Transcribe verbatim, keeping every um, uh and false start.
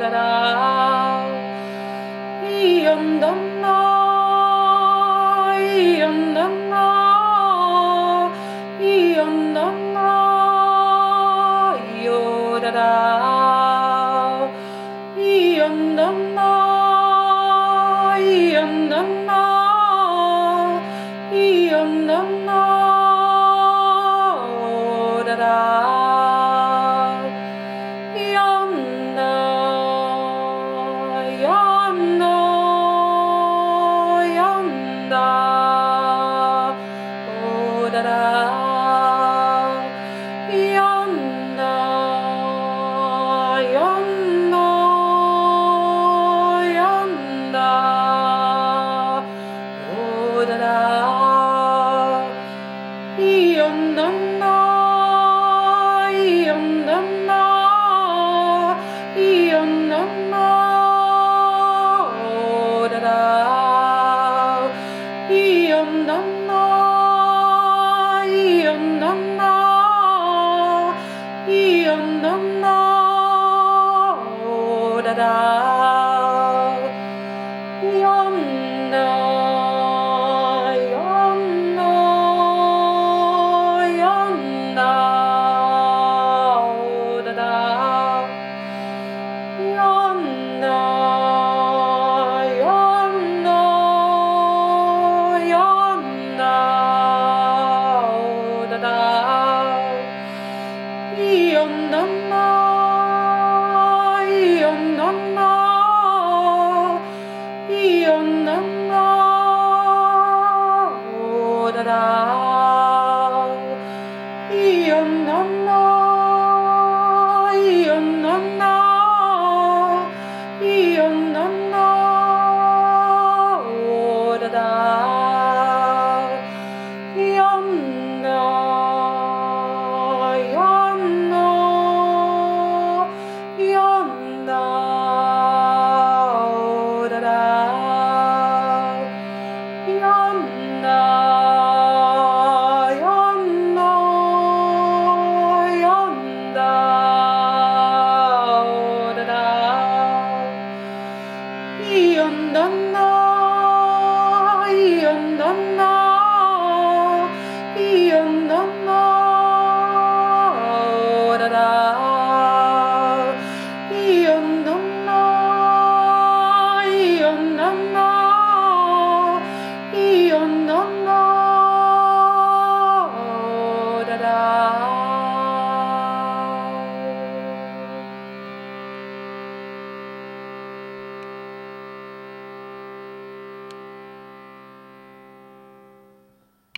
da. Yum dum da. Yum dum da. Yum dum da. Yo da da. Yum dum da. Yum dum da. Yum dum da. Da da. Yum da. Yum da. Yum da. Oh da da. Yum da. Yum da. Yum da. Oh da da. Yum dum da. Yum dum da. Yum dum da. Oh da da. Yum dum da. Yum dum da. Yum dum da. Oh da da.